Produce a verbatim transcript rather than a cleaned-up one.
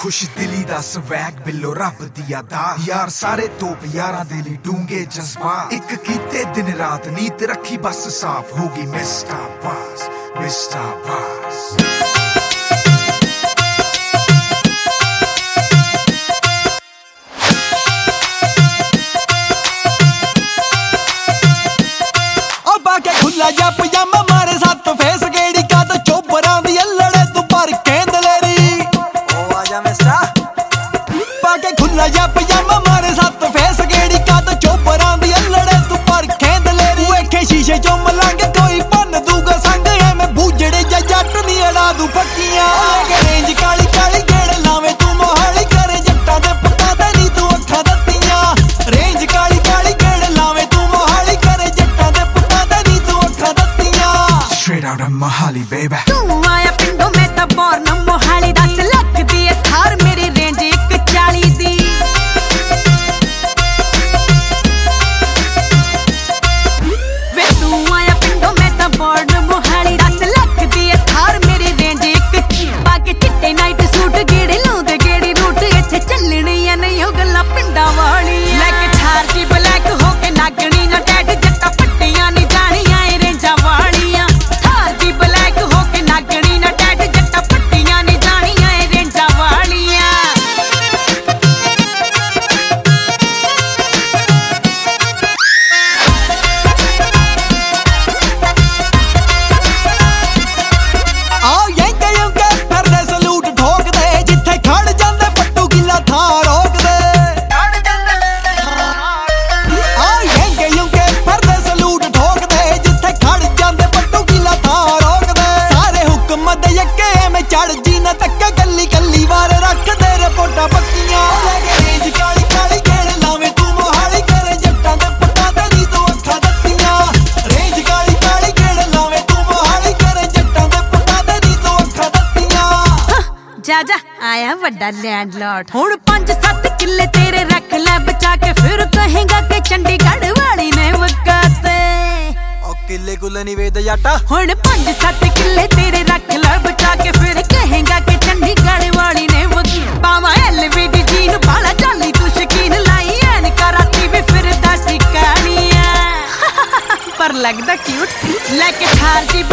खुश दिली दा स्वैग बिलो रब दी अदा यार सारे तोप यारां दे लई डूंगे जज्बा इक कीते दिन रात नीत रखी बस साफ होगी मिस्टर बास मिस्टर बास खुला जा पजामा मारे सत फेस गेड़ी का तो चोपरां दी अल्लड़े तू पर केंदलेरी ओ आजा मिस्टर पाके खुला जा पजामा मारे सत फेस गेड़ी का तो चोपरां दी अल्लड़े तू पर केंदलेरी वेखे शीशे चो मलांगे कोई बन दूगा संग है मैं बूजड़े जा जट नी अड़ा दू पक्कियां लगे रेंज काली काली गेड़ लावे तू मोहाली करे जट्टां दे पता ते नी तू अखां दत्तियां रेंज काली काली गेड़ लावे तू मोहाली करे जट्टां दे Straight out of Mohali, baby. तू आया पिंडों में तो born मोहाली दस लाख दी है थार मेरी रेंज एक चाली दी वे तू आया पिंडों में तो born मोहाली दस लाख दी है थार मेरी रेंज एक पाके चिट्टे नाइट सूट गेड़े लूंदे गेड़ी रूट इत्थे चलनी है नहीं ओ गल्लां पिंडां वालियां लैके थार जी ब्लैक होके नागणी ना टैड जट्टा पट्टियां नी जानियां ए रेंजां वालियां ब्लैक होके नागणी ना टैट जट्टा पट्टियां नी जानियां ए रेंजां वालियां आ यंके यंके फिरदे सलूट ठोकदे जिथे खड़ जांदे पट्टू गिला थां रोकदे खड़ जांदे आ यंके यंके फिरदे सलूट ठोकदे जिथे खड़ जांदे पट्टू गिला थां मद यके में चढ़ जी न तक गली गली वार रख दे रिपोर्टां पक्कियां लगे रेंज काली काली गेड़ लावे तू मोहाली करे जट्टां दे पता ते नी तू अखां दत्तियां रेंज काली काली गेड़ लावे तू मोहाली करे जट्टां दे पता ते नी तू अखां दत्तियां जा जा आया वड्डा लैंडलॉर्ड हुण पांच सत्त किले तेरे रख ले बचा के फिर कहेगा कि चंडीगढ़ वाली ने वकाते किले कुले नी वेद जाटा हुण पांच सत्त किले तेरे रख ले बचा के फिर कहेगा कि चंडीगढ़ वाली ने पावा एलवी दी जीन बाला चाली तू शकीन लाई एन कराती भी फिर दस कहानियां पर लगदा क्यूट सी लेके थार जी